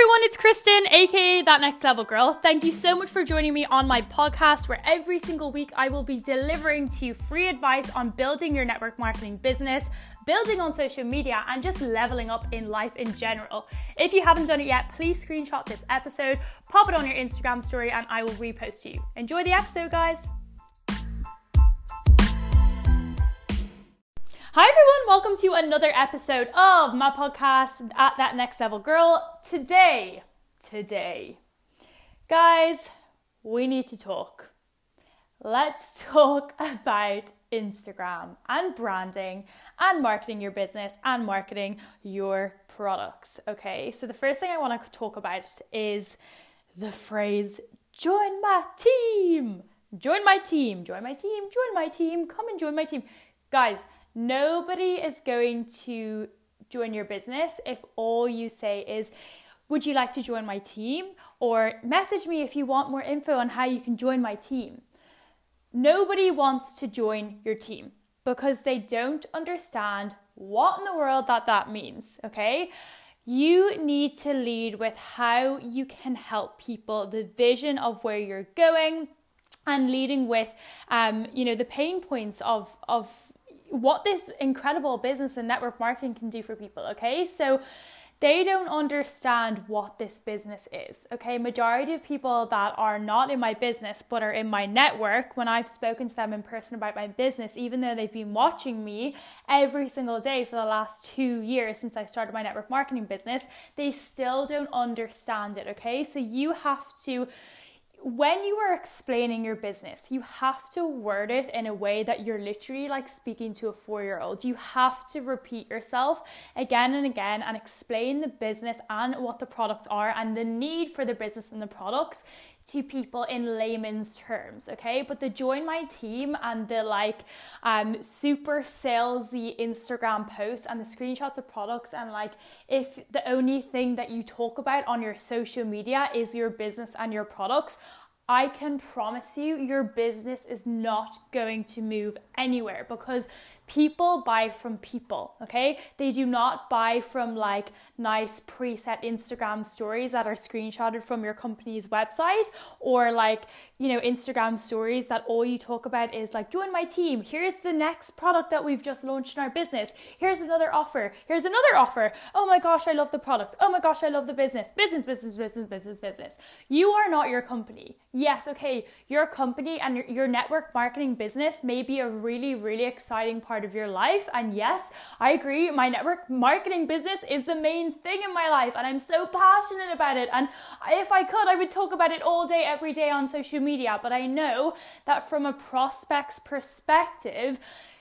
everyone, it's Kristen, aka That Next Level Girl. Thank you so much for joining me on my podcast, where every single week I will be delivering to you free advice on building your network marketing business, building on social media, and just leveling up in life in general. If you haven't done it yet, please screenshot this episode, pop it on your Instagram story, and I will repost you. Enjoy the episode, guys. Hi everyone, welcome to another episode of my podcast at That Next Level Girl. Today, guys, we need to talk. Let's talk about Instagram and branding and marketing your business and marketing your products, okay? So the first thing I want to talk about is the phrase, join my team. Join my team, join my team, join my team, come and join my team. Guys, nobody is going to join your business if all you say is, would you like to join my team? Or message me if you want more info on how you can join my team. Nobody wants to join your team because they don't understand what in the world that means, okay? You need to lead with how you can help people, the vision of where you're going, and leading with, the pain points of what this incredible business and network marketing can do for people, okay? So they don't understand what this business is, okay? Majority of people that are not in my business but are in my network, when I've spoken to them in person about my business, even though they've been watching me every single day for the last 2 years since I started my network marketing business, they still don't understand it, okay? So you have to, when you are explaining your business, you have to word it in a way that you're literally like speaking to a 4-year-old. You have to repeat yourself again and again and explain the business and what the products are and the need for the business and the products to people in layman's terms, okay? But the join my team and the super salesy Instagram posts and the screenshots of products, and if the only thing that you talk about on your social media is your business and your products, I can promise you your business is not going to move anywhere, because people buy from people, okay? They do not buy from nice preset Instagram stories that are screenshotted from your company's website, or Instagram stories that all you talk about is join my team. Here's the next product that we've just launched in our business. Here's another offer. Here's another offer. Oh my gosh, I love the products. Oh my gosh, I love the business. Business. You are not your company. Yes, okay, your company and your network marketing business may be a really, really exciting part of your life. And yes, I agree, my network marketing business is the main thing in my life and I'm so passionate about it. And if I could, I would talk about it all day, every day on social media. But I know that from a prospect's perspective,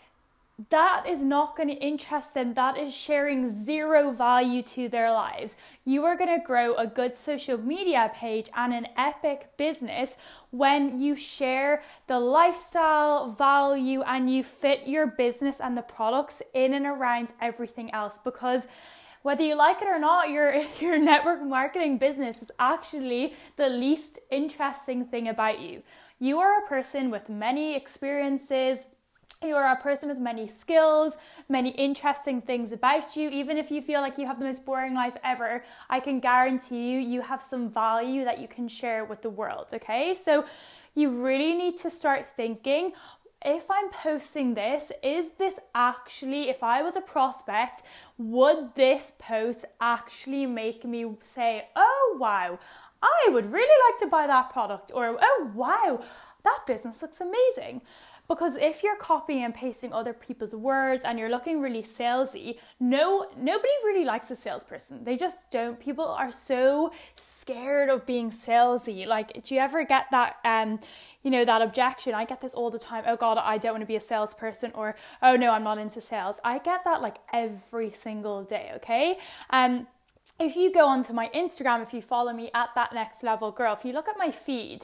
that is not going to interest them. That is sharing zero value to their lives. You are going to grow a good social media page and an epic business when you share the lifestyle, value, and you fit your business and the products in and around everything else. Because whether you like it or not, your network marketing business is actually the least interesting thing about you. You are a person with many experiences. You are a person with many skills, many interesting things about you. Even if you feel like you have the most boring life ever, I can guarantee you have some value that you can share with the world, okay? So you really need to start thinking, if I'm posting this, is this actually, if I was a prospect, would this post actually make me say, oh wow, I would really like to buy that product, or oh wow, that business looks amazing? Because if you're copying and pasting other people's words and you're looking really salesy, nobody really likes a salesperson. They just don't. People are so scared of being salesy. Do you ever get that, that objection? I get this all the time. Oh God, I don't want to be a salesperson, or, oh no, I'm not into sales. I get that every single day, okay? If you go onto my Instagram, if you follow me at That Next Level Girl, if you look at my feed,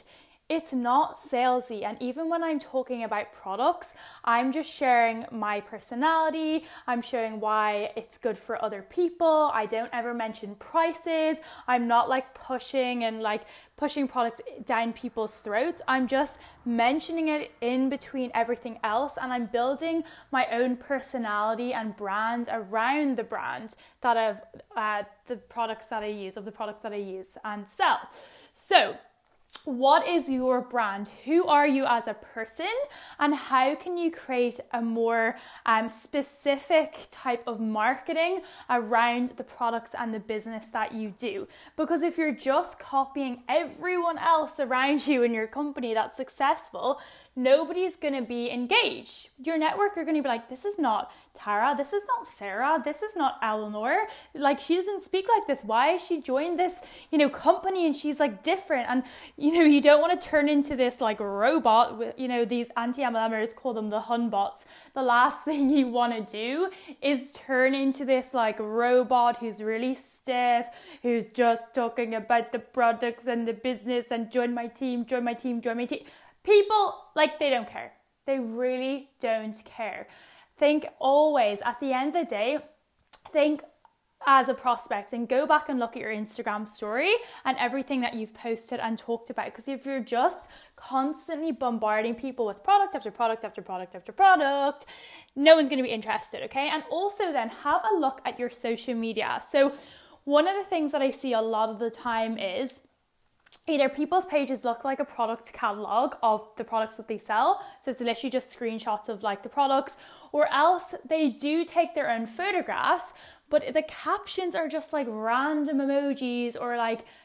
it's not salesy. And even when I'm talking about products, I'm just sharing my personality. I'm showing why it's good for other people. I don't ever mention prices. I'm not like pushing products down people's throats. I'm just mentioning it in between everything else, and I'm building my own personality and brand around the brand that of the products that I use and sell. So what is your brand? Who are you as a person? And how can you create a more specific type of marketing around the products and the business that you do? Because if you're just copying everyone else around you in your company that's successful, nobody's going to be engaged. Your network are going to be like, this is not Tara, this is not Sarah, this is not Eleanor. Like, she doesn't speak like this. Why has she joined this, company, and she's like different? And you don't want to turn into this like robot with, these anti-MLMers call them the Hun bots. The last thing you want to do is turn into this like robot who's really stiff, who's just talking about the products and the business and join my team. People, they don't care. They really don't care. Think always, at the end of the day, think as a prospect and go back and look at your Instagram story and everything that you've posted and talked about. Because if you're just constantly bombarding people with product after product after product after product, no one's going to be interested, okay? And also then have a look at your social media. So one of the things that I see a lot of the time is either people's pages look like a product catalog of the products that they sell, so it's literally just screenshots of the products, or else they do take their own photographs, but the captions are just random emojis or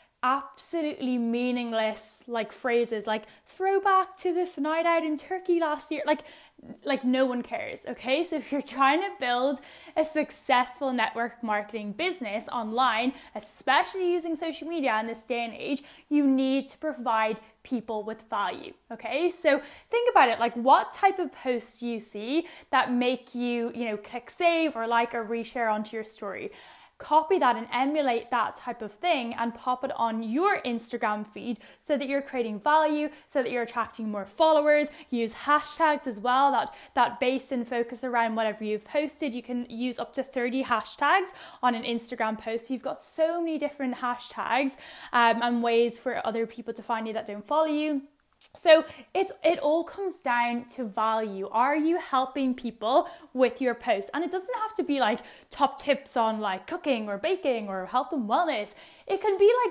absolutely meaningless phrases like throwback to this night out in Turkey last year. Like no one cares, okay? So if you're trying to build a successful network marketing business online, especially using social media in this day and age, you need to provide people with value, okay? So think about it, what type of posts do you see that make you, click save or like or reshare onto your story? Copy that and emulate that type of thing and pop it on your Instagram feed so that you're creating value, so that you're attracting more followers. Use hashtags as well that base and focus around whatever you've posted. You can use up to 30 hashtags on an Instagram post. So you've got so many different hashtags and ways for other people to find you that don't follow you. So it all comes down to value. Are you helping people with your posts? And it doesn't have to be top tips on cooking or baking or health and wellness. It can be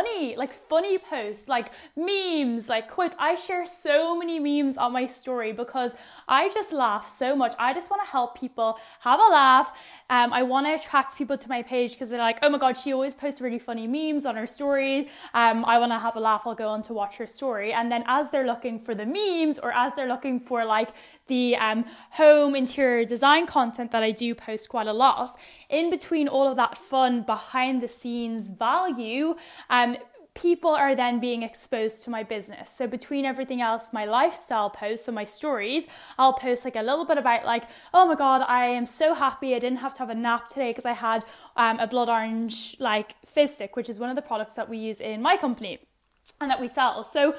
funny posts, memes, quotes. I share so many memes on my story because I just laugh so much. I just want to help people have a laugh. I want to attract people to my page because they're like, oh my God, she always posts really funny memes on her stories. I want to have a laugh. I'll go on to watch her story. And then as they're looking for the memes or as they're looking for the home interior design content that I do post quite a lot, in between all of that fun behind the scenes value, people are then being exposed to my business. So between everything else, my lifestyle posts and my stories, I'll post a little bit about oh my God, I am so happy I didn't have to have a nap today because I had a blood orange fizz stick, which is one of the products that we use in my company and that we sell. So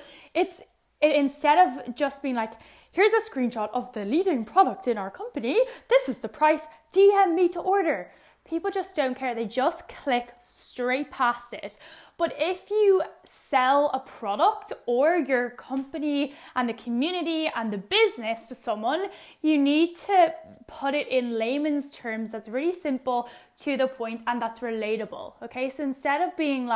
instead of just being here's a screenshot of the leading product in our company, this is the price, DM me to order. People just don't care. They just click straight past it. But if you sell a product or your company and the community and the business to someone, you need to put it in layman's terms that's really simple, to the point, and that's relatable. Okay, so instead of being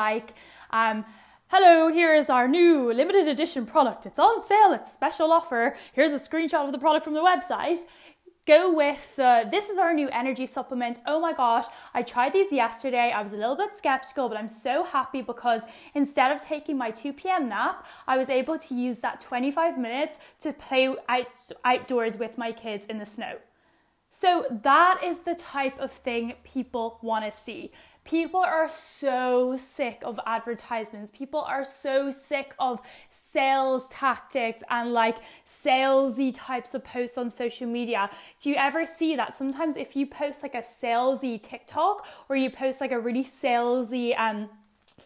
hello, here is our new limited edition product. It's on sale, it's special offer. Here's a screenshot of the product from the website. Go with, this is our new energy supplement. Oh my gosh, I tried these yesterday. I was a little bit skeptical, but I'm so happy because instead of taking my 2 p.m. nap, I was able to use that 25 minutes to play outdoors with my kids in the snow. So that is the type of thing people want to see. People are so sick of advertisements. People are so sick of sales tactics and salesy types of posts on social media. Do you ever see that? Sometimes if you post a salesy TikTok or you post a really salesy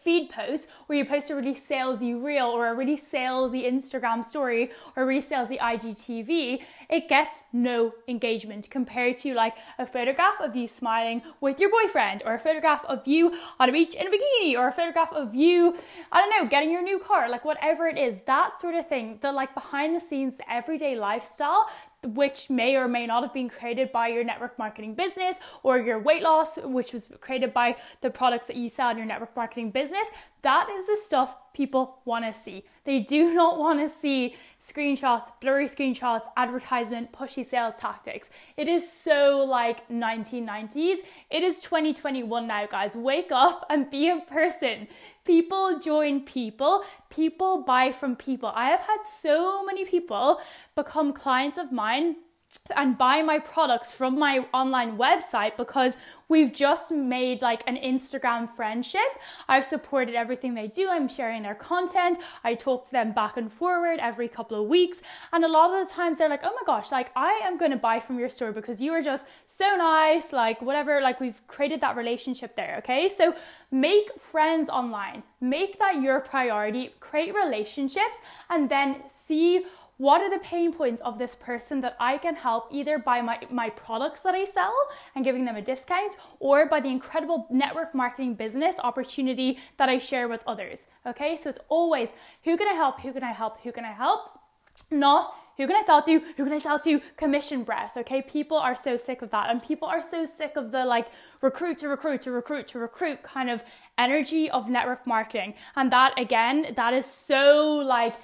feed post where you post a really salesy reel or a really salesy Instagram story or a really salesy IGTV, it gets no engagement compared to like a photograph of you smiling with your boyfriend, or a photograph of you on a beach in a bikini, or a photograph of you, I don't know, getting your new car, like whatever it is, that sort of thing, the like behind the scenes, the everyday lifestyle, which may or may not have been created by your network marketing business, or your weight loss, which was created by the products that you sell in your network marketing business. That is the stuff people want to see. They do not want to see screenshots, blurry screenshots, advertisement, pushy sales tactics. It is so like 1990s. It is 2021 now, guys. Wake up and be a person. People join people. People buy from people. I have had so many people become clients of mine and buy my products from my online website because we've just made like an Instagram friendship. I've supported everything they do. I'm sharing their content. I talk to them back and forward every couple of weeks. And a lot of the times they're like, oh my gosh, like I am going to buy from your store because you are just so nice, like whatever, like we've created that relationship there. Okay. So make friends online, make that your priority, create relationships, and then see what are the pain points of this person that I can help either by my products that I sell and giving them a discount, or by the incredible network marketing business opportunity that I share with others. Okay, so it's always who can I help, who can I help, who can I help? Not who can I sell to, who can I sell to, commission breath, okay? People are so sick of that, and people are so sick of the like recruit to recruit to recruit to recruit kind of energy of network marketing. And that again, that is so like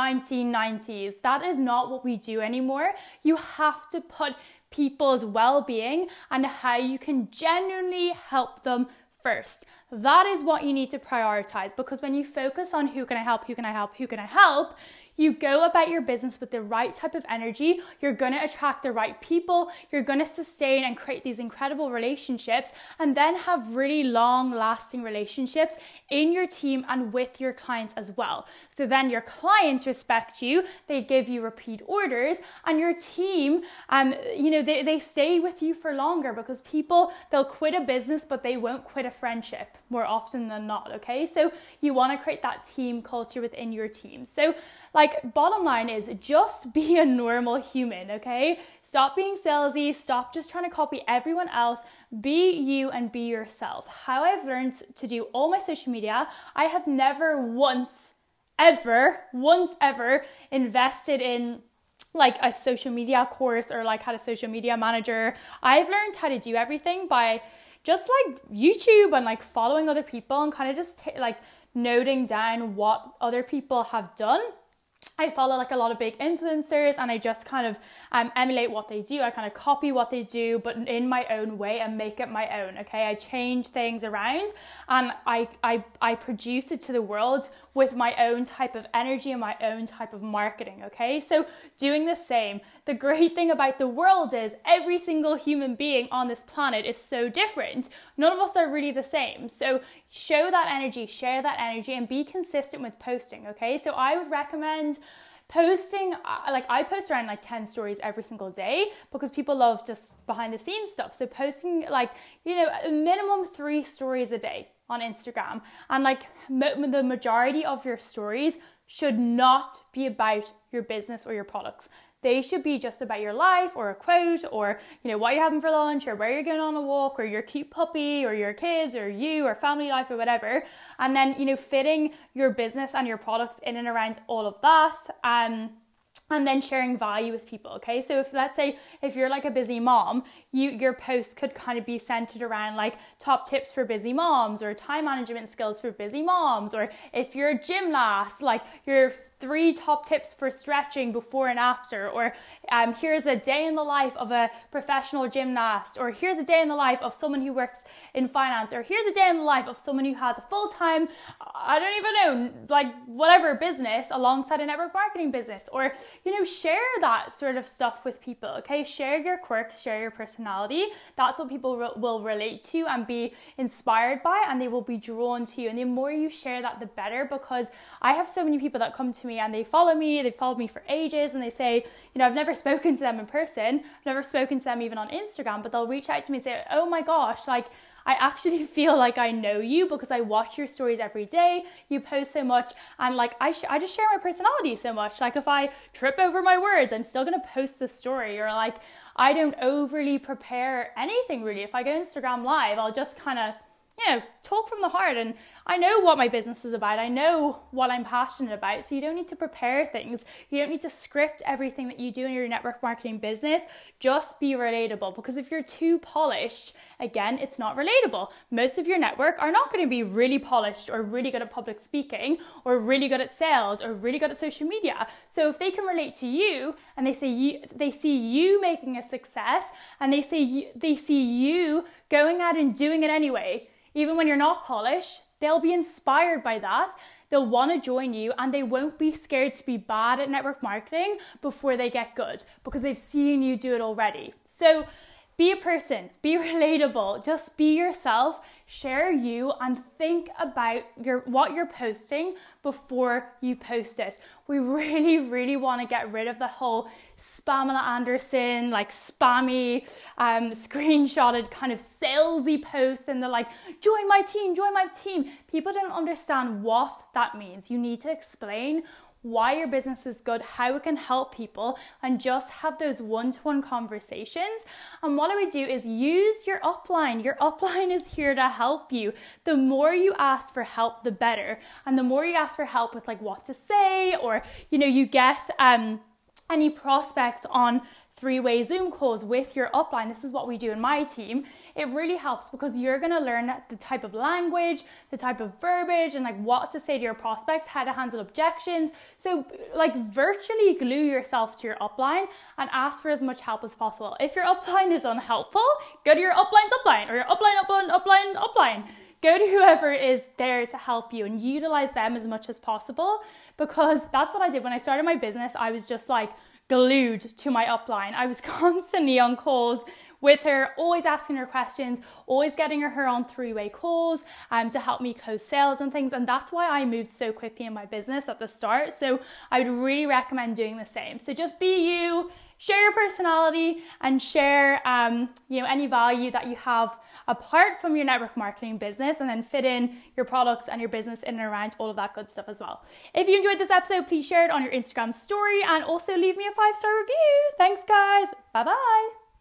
1990s. That is not what we do anymore. You have to put people's well-being and how you can genuinely help them first. That is what you need to prioritize, because when you focus on who can I help, who can I help, who can I help, you go about your business with the right type of energy. You're going to attract the right people. You're going to sustain and create these incredible relationships, and then have really long lasting relationships in your team and with your clients as well. So then your clients respect you, they give you repeat orders, and your team, they stay with you for longer, because people, they'll quit a business, but they won't quit a friendship more often than not. Okay. So you want to create that team culture within your team. So like bottom line is just be a normal human. Okay. Stop being salesy. Stop just trying to copy everyone else. Be you and be yourself. How I've learned to do all my social media, I have never once ever invested in like a social media course or like had a social media manager. I've learned how to do everything by just like YouTube and like following other people and kind of just like noting down what other people have done. I follow like a lot of big influencers, and I just kind of emulate what they do. I kind of copy what they do, but in my own way, and make it my own. Okay, I change things around, and I produce it to the world with my own type of energy and my own type of marketing. Okay, so doing the same. The great thing about the world is every single human being on this planet is so different. None of us are really the same. So show that energy, share that energy, and be consistent with posting. Okay, so I would recommend posting, like I post around like 10 stories every single day, because people love just behind the scenes stuff. So posting like, a minimum 3 stories a day on Instagram, and like the majority of your stories should not be about your business or your products. They should be just about your life, or a quote, or, what you're having for lunch, or where you're going on a walk, or your cute puppy, or your kids, or you, or family life, or whatever. And then, fitting your business and your products in and around all of that. And then sharing value with people. Okay, so let's say if you're like a busy mom, your post could kind of be centered around like top tips for busy moms, or time management skills for busy moms, or if you're a gymnast, like your 3 top tips for stretching before and after, or here's a day in the life of a professional gymnast, or here's a day in the life of someone who works in finance, or here's a day in the life of someone who has a full-time, I don't even know, like whatever business alongside a network marketing business, or share that sort of stuff with people. Okay, share your quirks, share your personality. That's what people will relate to and be inspired by, and they will be drawn to you. And the more you share that, the better, because I have so many people that come to me and they follow me, they've followed me for ages, and they say, I've never spoken to them in person, I've never spoken to them even on Instagram, but they'll reach out to me and say, oh my gosh, like I actually feel like I know you because I watch your stories every day. You post so much, and like I just share my personality so much. Like if I trip over my words, I'm still gonna post the story, or like I don't overly prepare anything really. If I go Instagram live, I'll just kind of, talk from the heart, and I know what my business is about. I know what I'm passionate about. So you don't need to prepare things. You don't need to script everything that you do in your network marketing business. Just be relatable, because if you're too polished, again, it's not relatable. Most of your network are not going to be really polished or really good at public speaking or really good at sales or really good at social media. So if they can relate to you and they see you making a success, and they see you going out and doing it anyway, even when you're not polished, they'll be inspired by that. They'll want to join you, and they won't be scared to be bad at network marketing before they get good, because they've seen you do it already. So be a person, be relatable, just be yourself, share you, and think about what you're posting before you post it. We really, really want to get rid of the whole Pamela Anderson, like spammy, screenshotted kind of salesy posts, and they're like, join my team. People don't understand what that means. You need to explain why your business is good, how it can help people, and just have those one-to-one conversations. And what I would do is use your upline. Your upline is here to help you. The more you ask for help, the better. And the more you ask for help with like what to say, or you get any prospects on 3-way Zoom calls with your upline. This is what we do in my team. It really helps, because you're going to learn the type of language, the type of verbiage, and like what to say to your prospects, how to handle objections. So like virtually glue yourself to your upline and ask for as much help as possible. If your upline is unhelpful, go to your upline's upline, or your upline. Go to whoever is there to help you and utilize them as much as possible, because that's what I did when I started my business. I was just like glued to my upline. I was constantly on calls with her, always asking her questions, always getting her on 3-way calls to help me close sales and things. And that's why I moved so quickly in my business at the start. So I would really recommend doing the same. So just be you, share your personality, and share any value that you have apart from your network marketing business, and then fit in your products and your business in and around all of that good stuff as well. If you enjoyed this episode, please share it on your Instagram story, and also leave me a 5-star review. Thanks guys. Bye bye.